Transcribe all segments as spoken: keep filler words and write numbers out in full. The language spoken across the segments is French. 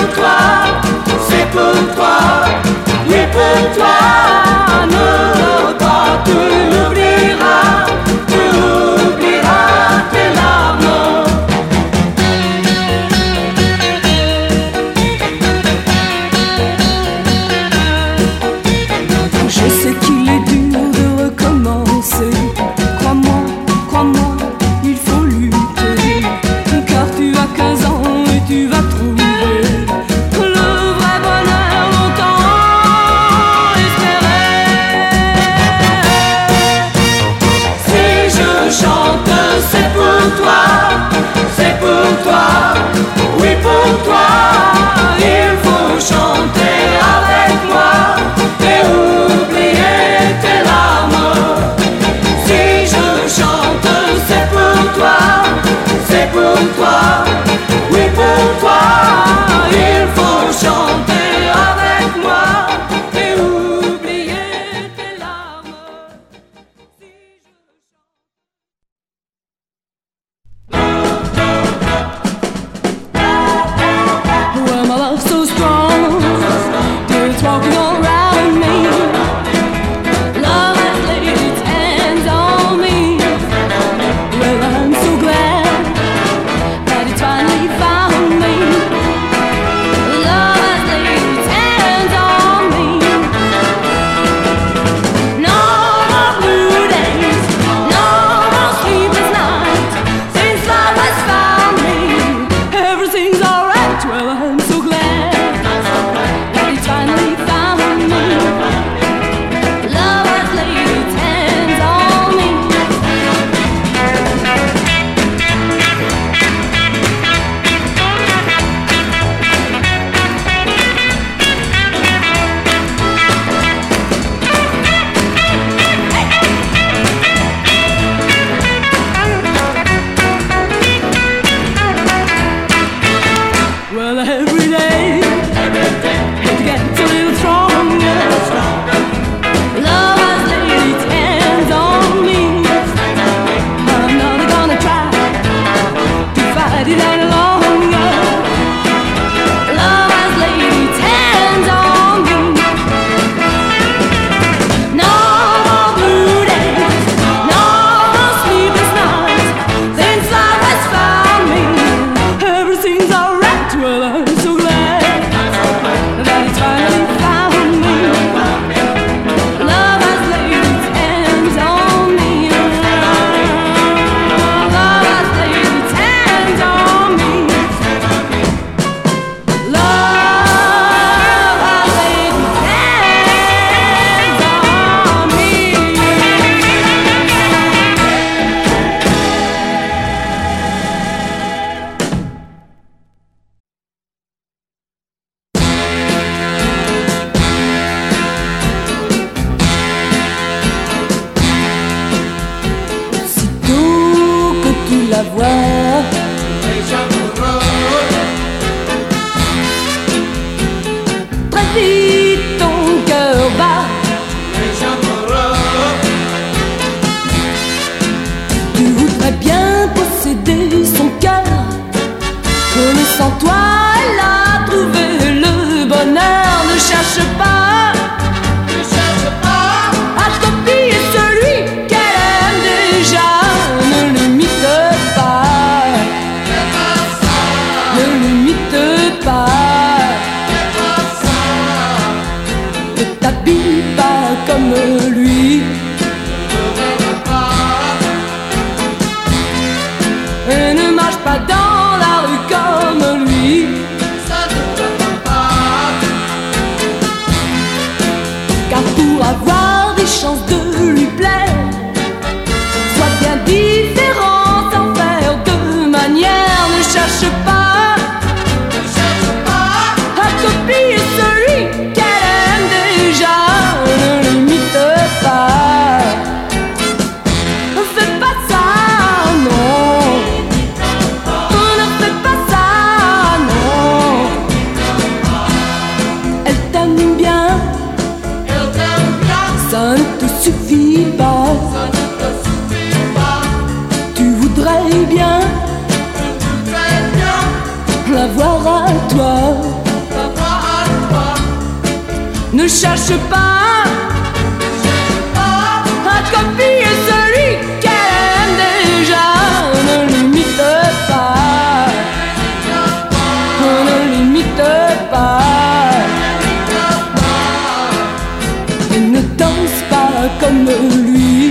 toi, c'est pour toi, oui pour toi. Ne pas tu oublieras, tu oublieras tes larmes. Je sais qu'il est dur de recommencer. Crois-moi, crois-moi, il faut lutter. Car tu as quinze ans et tu vas trouver le vrai bonheur longtemps espéré. Si je chante, c'est pour toi, c'est pour toi, oui pour toi. Il faut chanter avec moi et oublier tes larmes. Si je chante, c'est pour toi, c'est pour toi, oui pour toi. Il faut chanter avec moi et oublier tes larmes. Si je Well, my love's so strong, it's walking all around me. Love has laid its hands on me. Well, I'm so glad that it's finally found me. Love has laid its hands on me. No more blue days, no more sleepless nights. Since love has found me, everything's alright. Well, I'm so glad that it's finally found me. Love has laid its hands on me. Well, every day it gets a little stronger. Love has laid its hands on me. I'm not gonna try to fight it any longer. Love has laid its hands on me. No more blue days, no more sleepless nights. Since love has found me, everything's alright. Well, I'm so glad Ne cherche pas à copier celui qu'elle aime déjà. Ne l'imite pas, ne l'imite pas, et ne danse pas comme lui.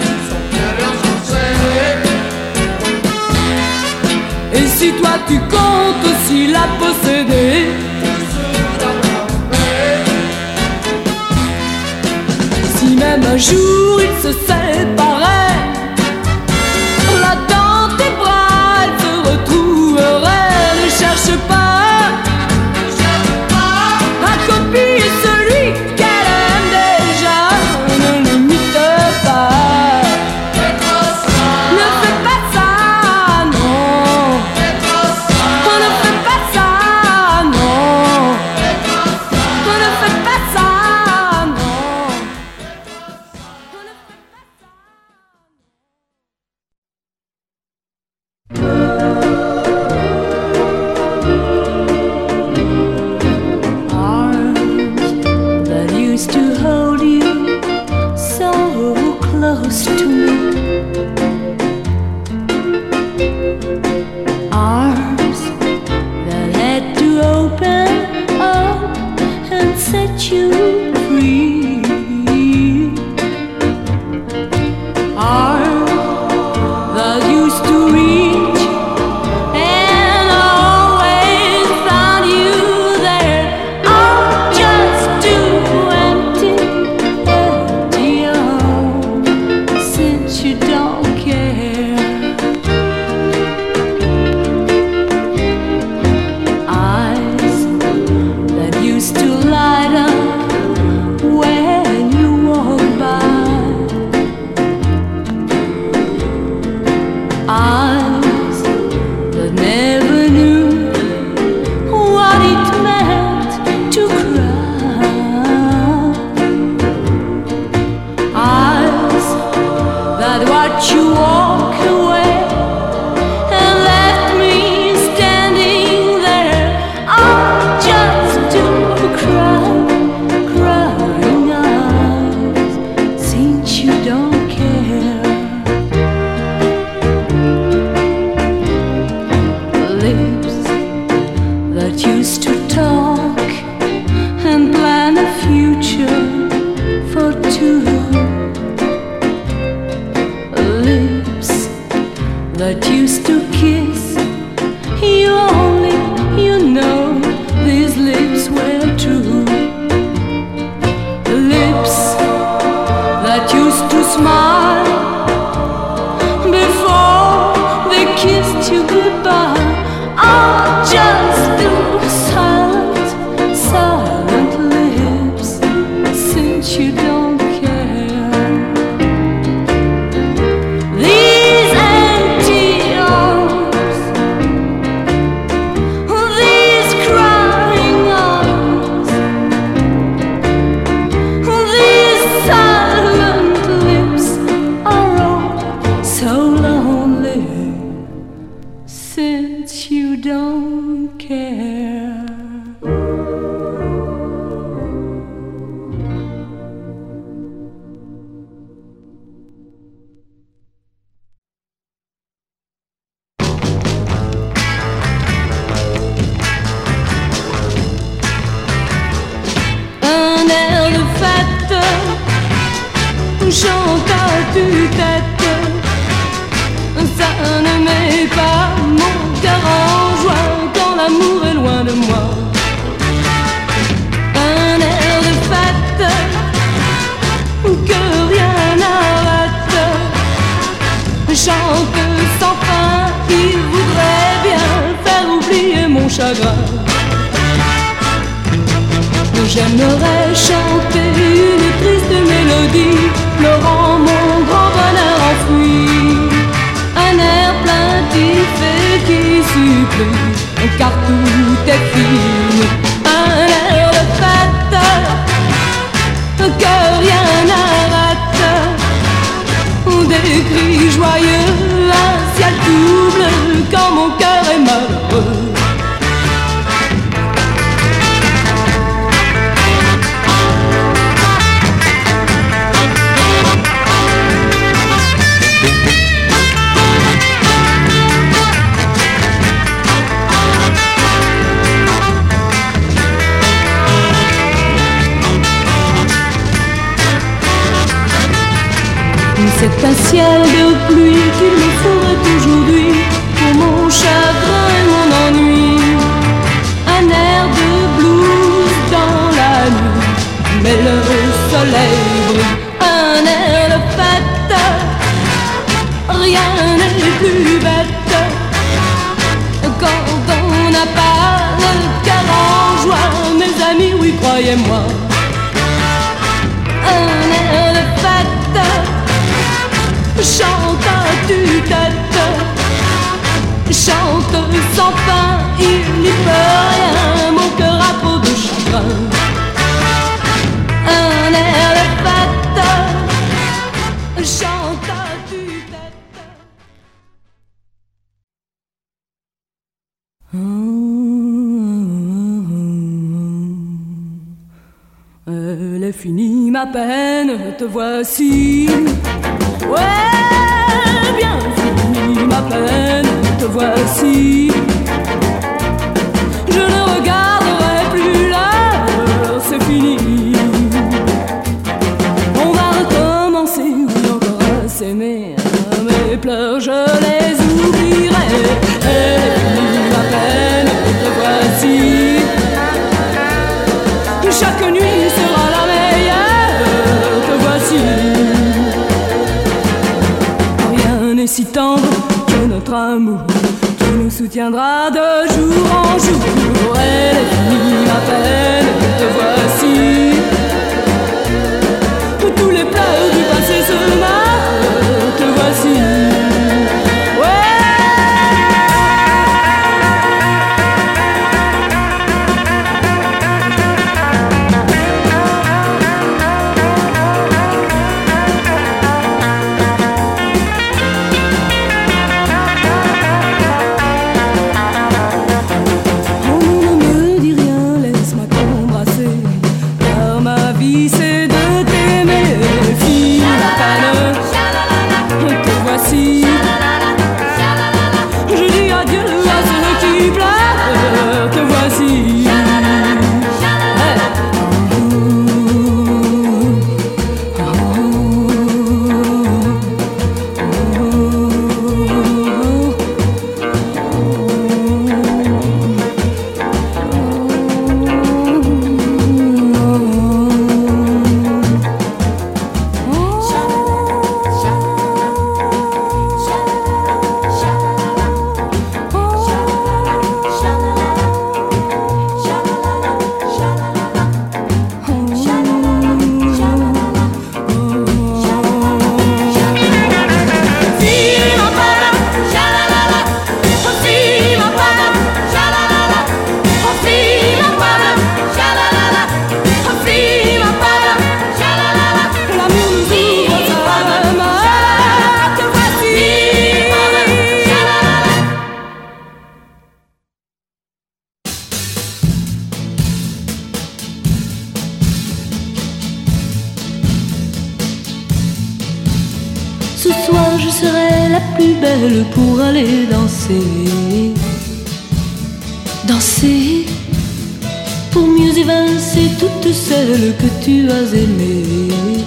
Et si toi tu comptes aussi la posséder, si même un jour ils se séparaient, là dans tes bras elle se retrouverait. Ne cherche pas à copier celui qu'elle aime déjà. Ne l'imite pas, ne fais pas ça, non. Ne fais pas ça, non. Ne fais pas ça, non. Chante à tue-tête, ça ne met pas mon cœur en joie quand l'amour est loin de moi. Un air de fête que rien n'arrête, chante sans fin, il voudrait bien faire oublier mon chagrin. J'aimerais chanter une triste mélodie, pleurant mon grand bonheur enfoui. Un air plaintif et qui supplie, car tout est fini. Un air de fête que rien n'arrête, des cris joyeux, un ciel double quand mon cœur est malheureux. C'est un ciel de pluie qu'il me faudrait aujourd'hui pour mon chagrin et mon ennui. Un air de blues dans la nuit, mais le soleil brille. Un air de fête, rien n'est plus bête quand on n'a pas le cœur en joie. Mes amis, oui, croyez-moi. Un air de fête, chante à tue-tête, chante sans fin, il n'y peut rien, mon cœur à peau de chagrin. Un air de fête, chante à tue-tête. Elle est finie ma peine, te voici. Ouais, bien fini ma peine, te voici. Je ne regarderai plus l'heure, c'est fini. On va recommencer, oui, encore à s'aimer. Mes pleurs, je les oublierai. Elle est finie ma peine, te voici. Chaque nuit sera la meilleure, te voici. Rien n'est si tendre que notre amour qui nous soutiendra de jour en jour. Elle est finie ma peine, te voici. Tous les pleurs du passé se meurent, te voici. Ce soir je serai la plus belle pour aller danser. Danser pour mieux évincer toutes celles que tu as aimées.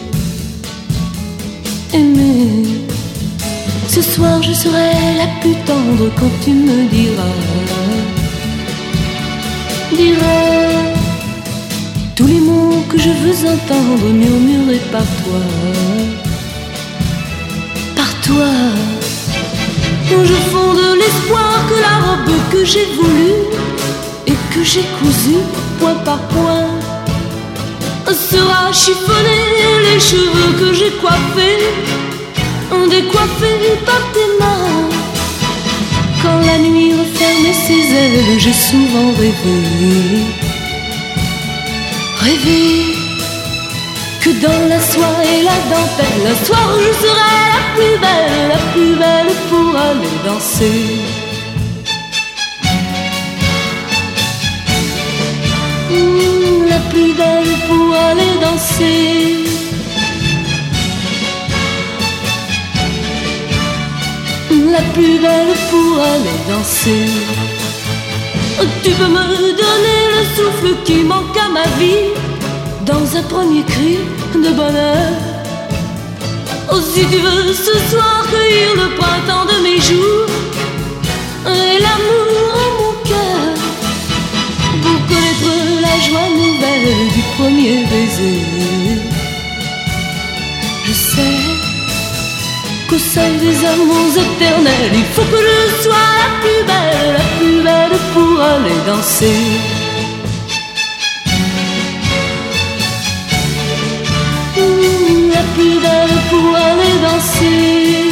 Aimées. Ce soir je serai la plus tendre quand tu me diras, diras tous les mots que je veux entendre murmurés par toi. Toi, je fonde l'espoir que la robe que j'ai voulue et que j'ai cousue point par point sera chiffonnée. Les cheveux que j'ai coiffés, décoiffés par tes mains. Quand la nuit refermait ses ailes, j'ai souvent rêvé, rêvé que dans la soie et la dentelle, un soir je serai la plus belle, la plus belle pour aller danser. Mmh, la plus belle pour aller danser. La plus belle pour aller danser. Tu peux me donner le souffle qui manque à ma vie, dans un premier cri de bonheur. Oh, si tu veux ce soir cueillir le printemps de mes jours et l'amour en mon cœur, pour connaître la joie nouvelle du premier baiser. Je sais qu'au seuil des amours éternels, il faut que je sois la plus belle, la plus belle pour aller danser. Mmh, la plus belle pour aller danser.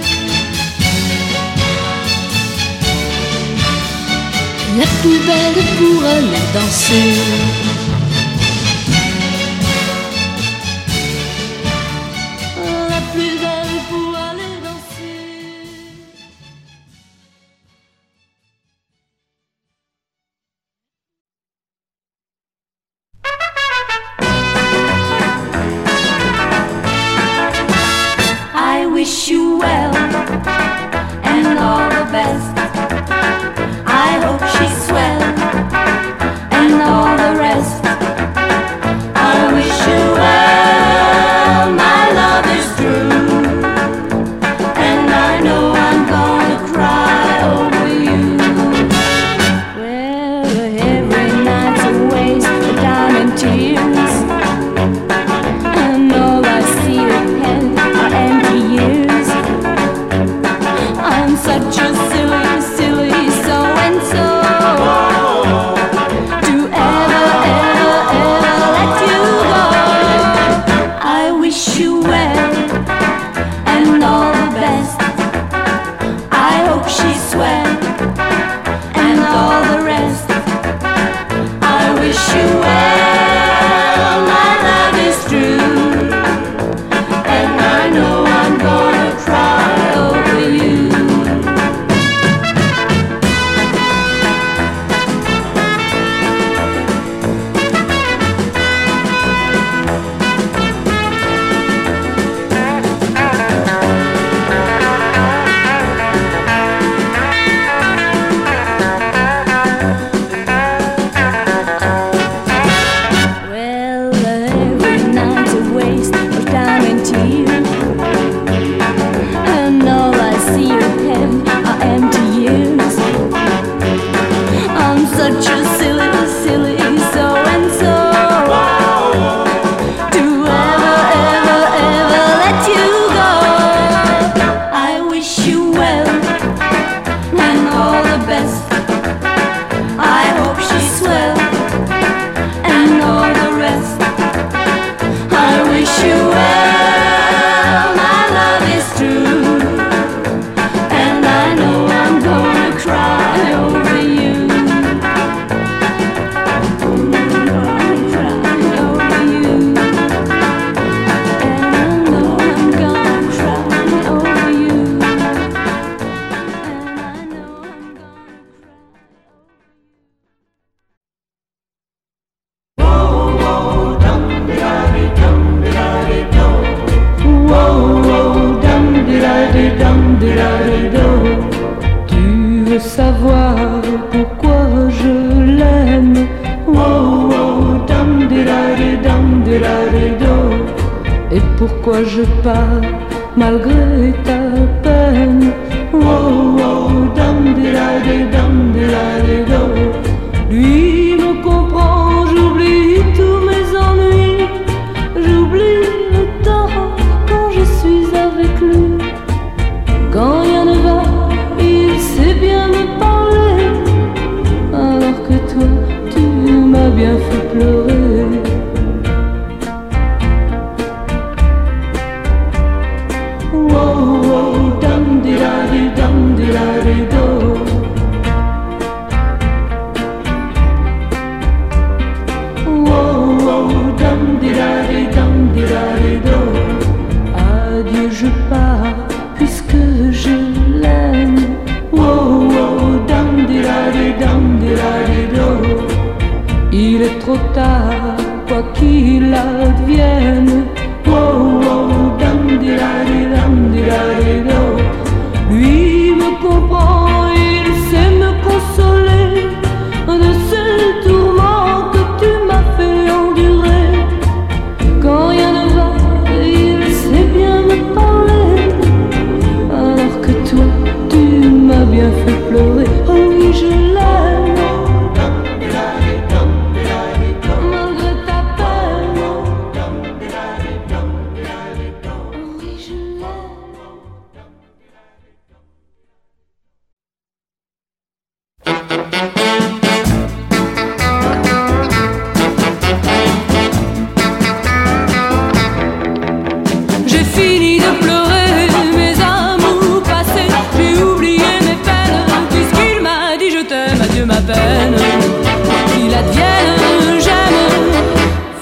La plus belle pour aller danser. Wish you well and all the best. I hope she's swell and all the rest. I wish you well, my love is true, and I know I'm gonna cry over you. Well, every night's a waste of time and tears, and all I see again are empty years. I'm such a silly, silly so-and-so to ever, ever, ever let you go. I wish you well and all the best. I hope she's swell and all the rest. I wish you well, my love is true, and I know I'm gonna cry over you. Well, every night's a waste of time and tears, and all I see of him are empty years. I'm such a silly, silly so-and-so to ever, ever, ever let you go. I wish you well and all the best. I hope she's swell and all the rest. I wish you well, my love is true, and I know I'm gonna cry over you. Cry over you, and I know I'm gonna cry over you, and I know I'm gonna Tu veux savoir pourquoi je l'aime? Oh, oh, dam di da di dam di da di do. Et pourquoi je pars malgré ta peine? Oh, oh, dam di da di dam di da di do. Lui me comprend, j'oublie tous mes ennuis, j'oublie le temps quand je suis avec lui. Quand rien ne va, il sait bien me parler, alors que toi, tu m'as bien fait pleurer. Oh, oh, dam di da di dam di da di do. Oh, oh, dam di da di dam di da di do. Adieu, je pars puisque je l'aime. Oh, oh, dam di da di dam di da di do. Il est trop tard, quoi qu'il advienne. Oh, oh, dam di da di dam di da di do. Lui me comprend, il sait me consoler de ces tourments que tu m'as fait endurer. Quand rien ne va, il sait bien me parler.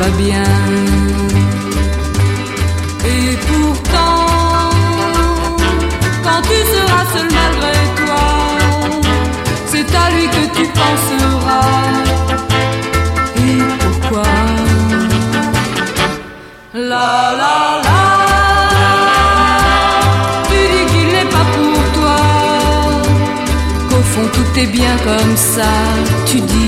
va bien. Et pourtant, quand tu seras seul malgré toi, c'est à lui que tu penseras. Et pourquoi? La la la, tu dis qu'il n'est pas pour toi, qu'au fond tout est bien comme ça, tu dis.